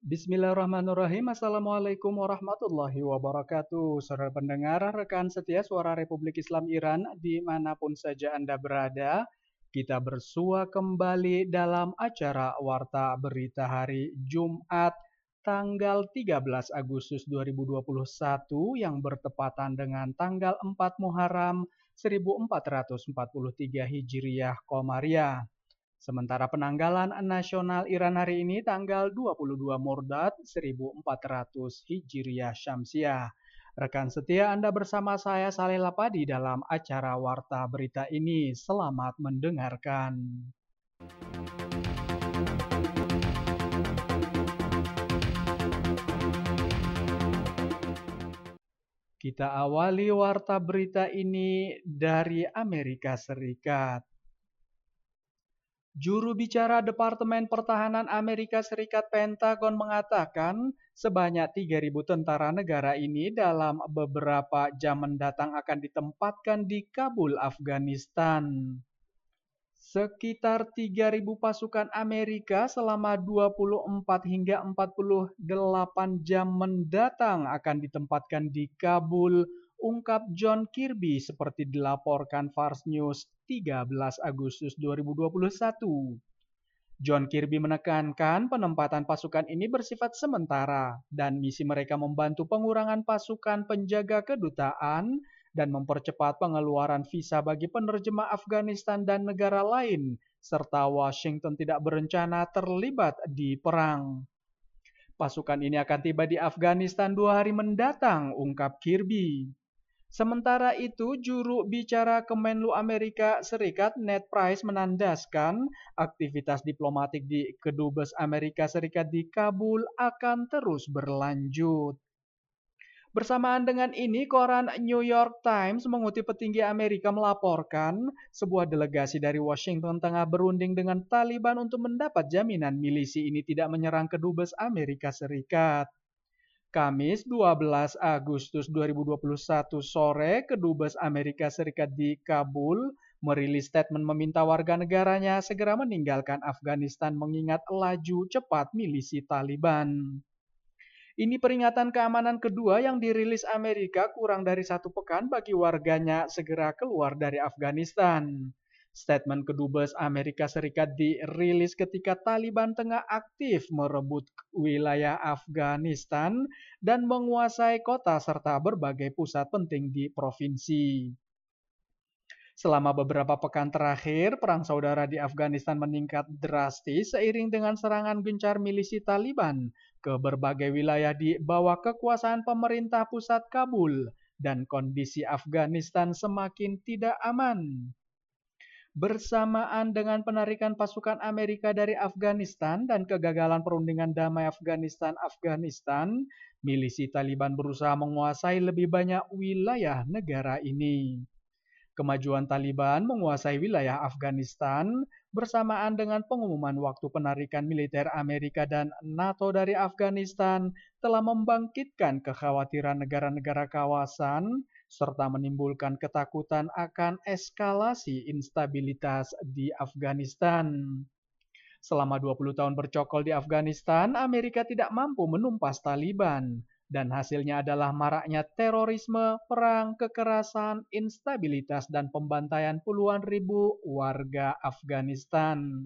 Bismillahirrahmanirrahim. Assalamualaikum warahmatullahi wabarakatuh. Saudara pendengar, rekan setia Suara Republik Islam Iran dimanapun saja Anda berada, kita bersua kembali dalam acara Warta Berita Hari Jumat tanggal 13 Agustus 2021 yang bertepatan dengan tanggal 4 Muharram 1443 Hijriah Komariah. Sementara penanggalan nasional Iran hari ini tanggal 22 Mordad 1400 Hijriah Syamsiah. Rekan setia Anda bersama saya Saleh Lapadi dalam acara Warta Berita ini. Selamat mendengarkan. Kita awali Warta Berita ini dari Amerika Serikat. Juru bicara Departemen Pertahanan Amerika Serikat Pentagon mengatakan sebanyak 3.000 tentara negara ini dalam beberapa jam mendatang akan ditempatkan di Kabul, Afghanistan. Sekitar 3.000 pasukan Amerika selama 24 hingga 48 jam mendatang akan ditempatkan di Kabul, ungkap John Kirby seperti dilaporkan Fars News 13 Agustus 2021. John Kirby menekankan penempatan pasukan ini bersifat sementara dan misi mereka membantu pengurangan pasukan penjaga kedutaan dan mempercepat pengeluaran visa bagi penerjemah Afghanistan dan negara lain, serta Washington tidak berencana terlibat di perang. Pasukan ini akan tiba di Afghanistan 2 hari mendatang, ungkap Kirby. Sementara itu, juru bicara Kemenlu Amerika Serikat Ned Price menandaskan aktivitas diplomatik di Kedubes Amerika Serikat di Kabul akan terus berlanjut. Bersamaan dengan ini, koran New York Times mengutip petinggi Amerika melaporkan sebuah delegasi dari Washington tengah berunding dengan Taliban untuk mendapat jaminan milisi ini tidak menyerang Kedubes Amerika Serikat. Kamis 12 Agustus 2021 sore, Kedubes Amerika Serikat di Kabul merilis statement meminta warga negaranya segera meninggalkan Afghanistan mengingat laju cepat milisi Taliban. Ini peringatan keamanan kedua yang dirilis Amerika kurang dari 1 pekan bagi warganya segera keluar dari Afghanistan. Statement Kedubes Amerika Serikat dirilis ketika Taliban tengah aktif merebut wilayah Afghanistan dan menguasai kota serta berbagai pusat penting di provinsi. Selama beberapa pekan terakhir, perang saudara di Afghanistan meningkat drastis seiring dengan serangan gencar milisi Taliban ke berbagai wilayah di bawah kekuasaan pemerintah pusat Kabul dan kondisi Afghanistan semakin tidak aman. Bersamaan dengan penarikan pasukan Amerika dari Afghanistan dan kegagalan perundingan damai Afghanistan, milisi Taliban berusaha menguasai lebih banyak wilayah negara ini. Kemajuan Taliban menguasai wilayah Afghanistan bersamaan dengan pengumuman waktu penarikan militer Amerika dan NATO dari Afghanistan telah membangkitkan kekhawatiran negara-negara kawasan serta menimbulkan ketakutan akan eskalasi instabilitas di Afghanistan. Selama 20 tahun bercokol di Afghanistan, Amerika tidak mampu menumpas Taliban. Dan hasilnya adalah maraknya terorisme, perang, kekerasan, instabilitas, dan pembantaian puluhan ribu warga Afghanistan.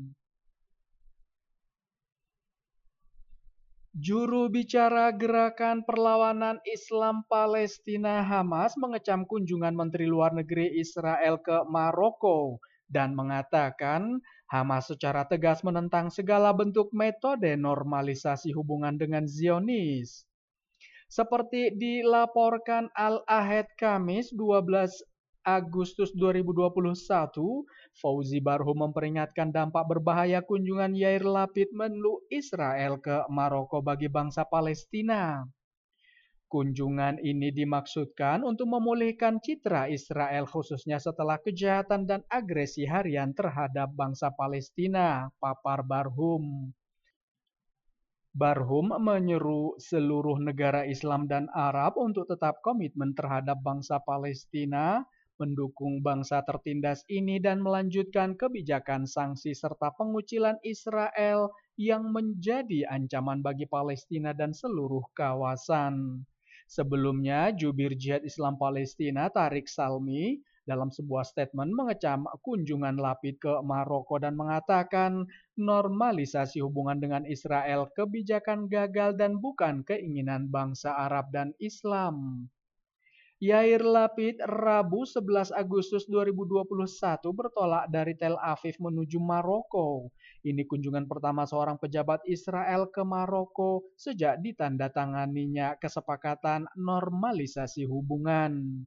Juru bicara Gerakan Perlawanan Islam Palestina Hamas mengecam kunjungan Menteri Luar Negeri Israel ke Maroko dan mengatakan Hamas secara tegas menentang segala bentuk metode normalisasi hubungan dengan Zionis. Seperti dilaporkan Al-Ahad Kamis 12 Agustus 2021, Fauzi Barhum memperingatkan dampak berbahaya kunjungan Yair Lapid Menlu Israel ke Maroko bagi bangsa Palestina. Kunjungan ini dimaksudkan untuk memulihkan citra Israel khususnya setelah kejahatan dan agresi harian terhadap bangsa Palestina, papar Barhum. Barhum menyeru seluruh negara Islam dan Arab untuk tetap komitmen terhadap bangsa Palestina, mendukung bangsa tertindas ini dan melanjutkan kebijakan sanksi serta pengucilan Israel yang menjadi ancaman bagi Palestina dan seluruh kawasan. Sebelumnya, jubir Jihad Islam Palestina Tariq Salmi dalam sebuah statement mengecam kunjungan Lapid ke Maroko dan mengatakan normalisasi hubungan dengan Israel kebijakan gagal dan bukan keinginan bangsa Arab dan Islam. Yair Lapid Rabu 11 Agustus 2021 bertolak dari Tel Aviv menuju Maroko. Ini kunjungan pertama seorang pejabat Israel ke Maroko sejak ditandatanganinya kesepakatan normalisasi hubungan.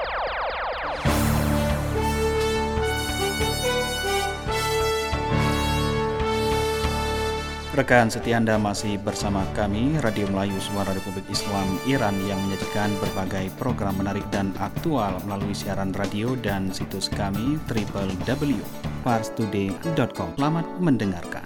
Rekan setia Anda masih bersama kami, Radio Melayu Suara Republik Islam Iran yang menyajikan berbagai program menarik dan aktual melalui siaran radio dan situs kami www.parstoday.com. Selamat mendengarkan.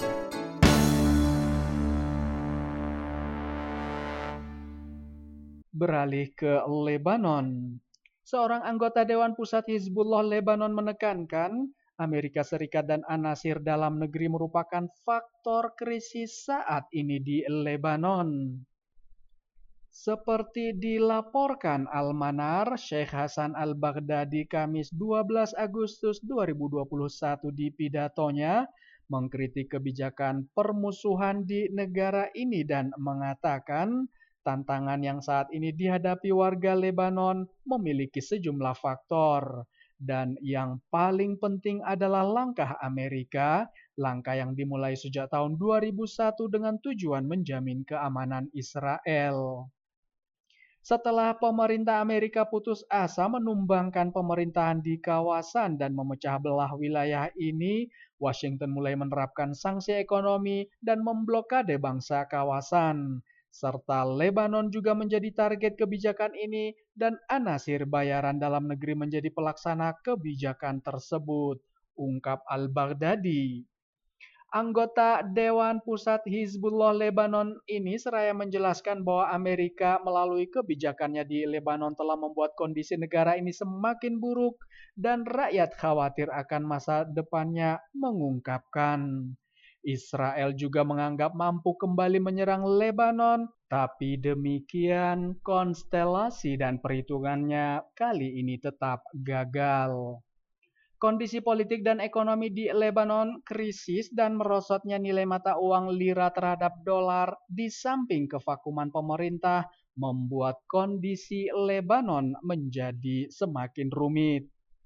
Beralih ke Lebanon. Seorang anggota Dewan Pusat Hizbullah Lebanon menekankan Amerika Serikat dan An-Nasir dalam negeri merupakan faktor krisis saat ini di Lebanon. Seperti dilaporkan Al-Manar, Sheikh Hasan Al-Baghdadi Kamis 12 Agustus 2021 di pidatonya mengkritik kebijakan permusuhan di negara ini dan mengatakan tantangan yang saat ini dihadapi warga Lebanon memiliki sejumlah faktor. Dan yang paling penting adalah langkah Amerika, langkah yang dimulai sejak tahun 2001 dengan tujuan menjamin keamanan Israel. Setelah pemerintah Amerika putus asa menumbangkan pemerintahan di kawasan dan memecah belah wilayah ini, Washington mulai menerapkan sanksi ekonomi dan memblokade bangsa kawasan. Serta Lebanon juga menjadi target kebijakan ini dan An-Nasir bayaran dalam negeri menjadi pelaksana kebijakan tersebut, ungkap Al-Baghdadi. Anggota Dewan Pusat Hizbullah Lebanon ini seraya menjelaskan bahwa Amerika melalui kebijakannya di Lebanon telah membuat kondisi negara ini semakin buruk dan rakyat khawatir akan masa depannya, mengungkapkan. Israel juga menganggap mampu kembali menyerang Lebanon, tapi demikian konstelasi dan perhitungannya kali ini tetap gagal. Kondisi politik dan ekonomi di Lebanon krisis dan merosotnya nilai mata uang lira terhadap dolar di samping kevakuman pemerintah membuat kondisi Lebanon menjadi semakin rumit.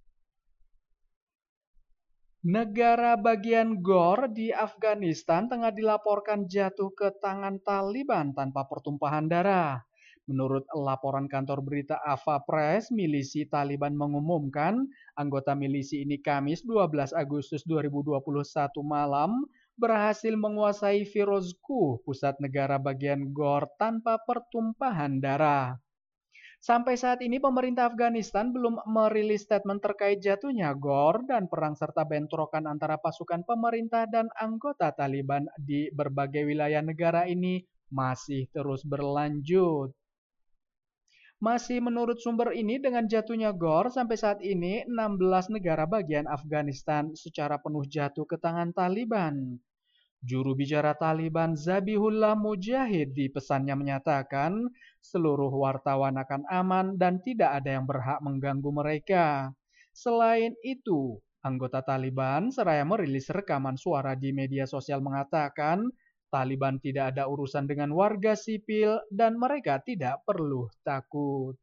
Negara bagian Ghor di Afghanistan tengah dilaporkan jatuh ke tangan Taliban tanpa pertumpahan darah. Menurut laporan kantor berita Ava Press, milisi Taliban mengumumkan anggota milisi ini Kamis 12 Agustus 2021 malam berhasil menguasai Firozkuh, pusat negara bagian Ghor tanpa pertumpahan darah. Sampai saat ini pemerintah Afghanistan belum merilis statement terkait jatuhnya Ghor dan perang serta bentrokan antara pasukan pemerintah dan anggota Taliban di berbagai wilayah negara ini masih terus berlanjut. Masih menurut sumber ini, dengan jatuhnya Ghor sampai saat ini 16 negara bagian Afghanistan secara penuh jatuh ke tangan Taliban. Juru bicara Taliban Zabihullah Mujahid di pesannya menyatakan seluruh wartawan akan aman dan tidak ada yang berhak mengganggu mereka. Selain itu, anggota Taliban seraya merilis rekaman suara di media sosial mengatakan Taliban tidak ada urusan dengan warga sipil dan mereka tidak perlu takut.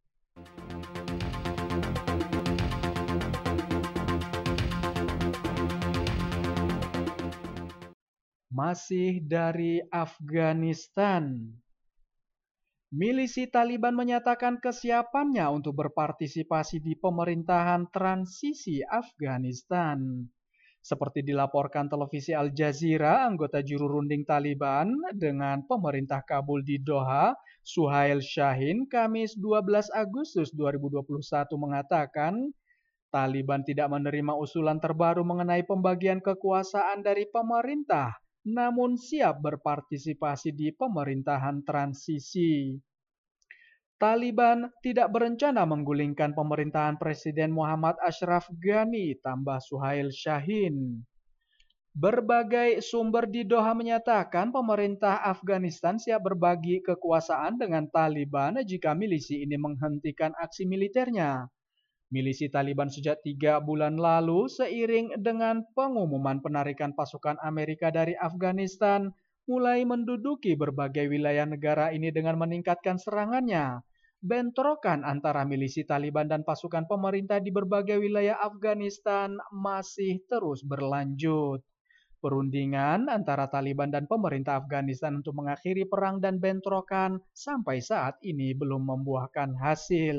Masih dari Afghanistan. Milisi Taliban menyatakan kesiapannya untuk berpartisipasi di pemerintahan transisi Afghanistan. Seperti dilaporkan televisi Al Jazeera, anggota juru runding Taliban dengan pemerintah Kabul di Doha, Suhail Shahin, Kamis 12 Agustus 2021 mengatakan, Taliban tidak menerima usulan terbaru mengenai pembagian kekuasaan dari pemerintah, namun siap berpartisipasi di pemerintahan transisi. Taliban tidak berencana menggulingkan pemerintahan Presiden Muhammad Ashraf Ghani, tambah Suhail Shahin. Berbagai sumber di Doha menyatakan pemerintah Afghanistan siap berbagi kekuasaan dengan Taliban jika milisi ini menghentikan aksi militernya. Milisi Taliban sejak 3 bulan lalu seiring dengan pengumuman penarikan pasukan Amerika dari Afghanistan mulai menduduki berbagai wilayah negara ini dengan meningkatkan serangannya. Bentrokan antara milisi Taliban dan pasukan pemerintah di berbagai wilayah Afghanistan masih terus berlanjut. Perundingan antara Taliban dan pemerintah Afghanistan untuk mengakhiri perang dan bentrokan sampai saat ini belum membuahkan hasil.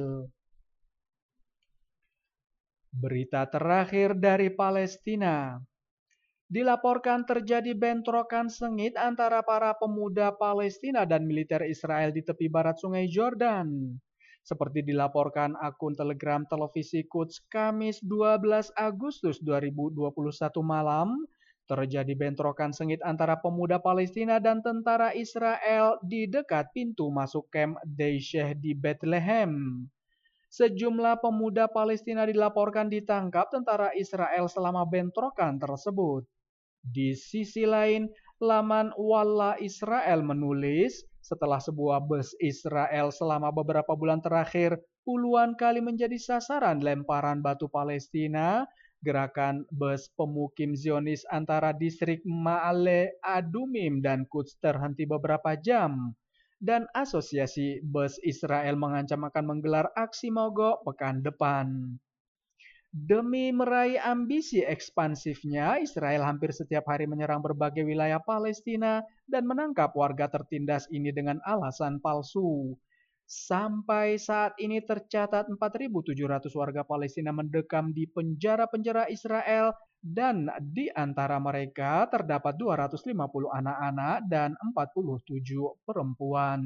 Berita terakhir dari Palestina. Dilaporkan terjadi bentrokan sengit antara para pemuda Palestina dan militer Israel di tepi barat Sungai Jordan. Seperti dilaporkan akun Telegram televisi Quds Kamis 12 Agustus 2021 malam, terjadi bentrokan sengit antara pemuda Palestina dan tentara Israel di dekat pintu masuk kamp Daisheh di Bethlehem. Sejumlah pemuda Palestina dilaporkan ditangkap tentara Israel selama bentrokan tersebut. Di sisi lain, laman Walla Israel menulis, setelah sebuah bus Israel selama beberapa bulan terakhir puluhan kali menjadi sasaran lemparan batu Palestina, gerakan bus pemukim Zionis antara distrik Ma'ale Adumim dan Quds terhenti beberapa jam. Dan Asosiasi Bus Israel mengancam akan menggelar aksi mogok pekan depan. Demi meraih ambisi ekspansifnya, Israel hampir setiap hari menyerang berbagai wilayah Palestina dan menangkap warga tertindas ini dengan alasan palsu. Sampai saat ini tercatat 4.700 warga Palestina mendekam di penjara-penjara Israel dan di antara mereka terdapat 250 anak-anak dan 47 perempuan.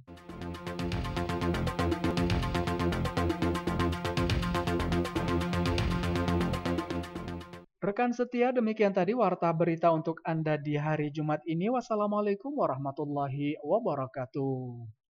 Rekan setia, demikian tadi warta berita untuk Anda di hari Jumat ini. Wassalamualaikum warahmatullahi wabarakatuh.